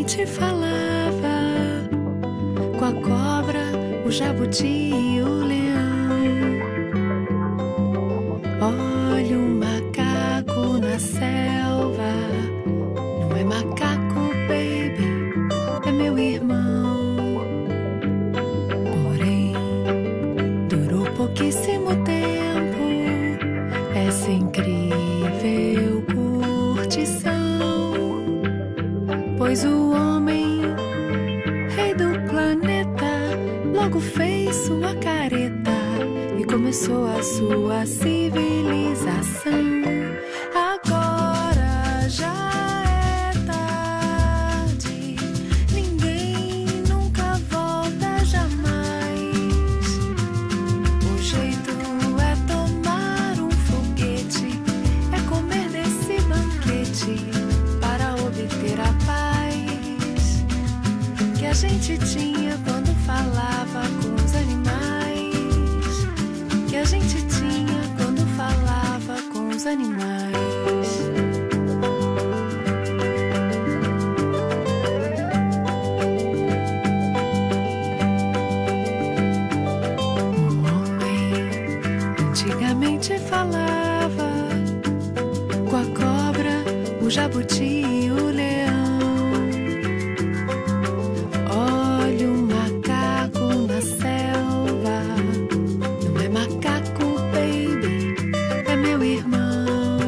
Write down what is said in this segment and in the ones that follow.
antigamente falava com a cobra, o jabuti e o leão. Olha o macaco na selva, não é macaco, baby, é meu irmão. Porém, durou pouquíssimo tempo essa incrível curtição, pois o homem, rei do planeta, logo fez sua careta e começou a sua civilização. Agora já é tarde, ninguém nunca volta jamais. O jeito é tomar um foguete, é comer desse banquete para obter a paz que a gente tinha quando falava com os animais, que a gente tinha quando falava com os animais. O homem antigamente falava com a cobra, o jabuti e o leão. Olha o macaco na selva, não é macaco, baby, é meu irmão.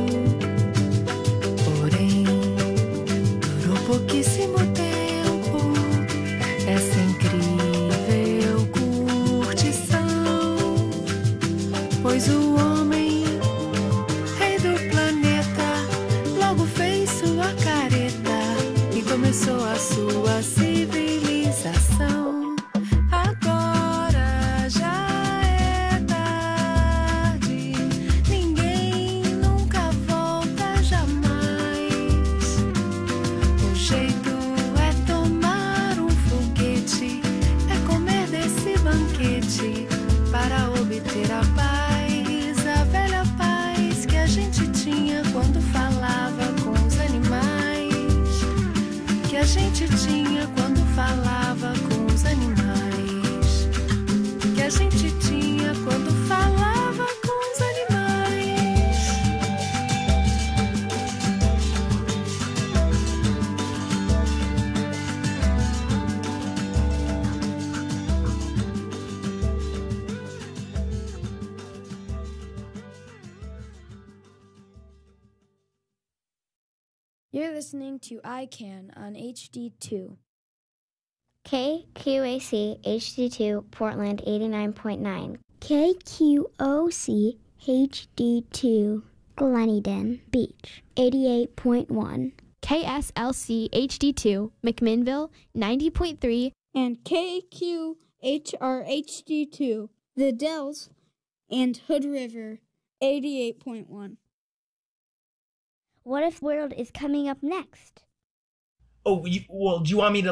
Porém, durou pouquíssimo tempo essa incrível curtição, pois o homem, rei do planeta, logo fez sua careta e começou a sua civilização. Agora já é tarde, ninguém nunca volta jamais. O jeito é tomar um foguete, é comer desse banquete para obter a paz, a velha paz que a gente tinha quando falava com os animais, que a gente tinha quando falava com os animais, que a gente tinha quando falava com os animais. You're listening to ICANN on HD2. KQAC HD2 Portland 89.9. KQOC HD2 Gleneden Beach 88.1. KSLC HD2 McMinnville 90.3. And KQHR HD2 The Dells and Hood River 88.1. What If World is coming up next? Oh, well, do you want me to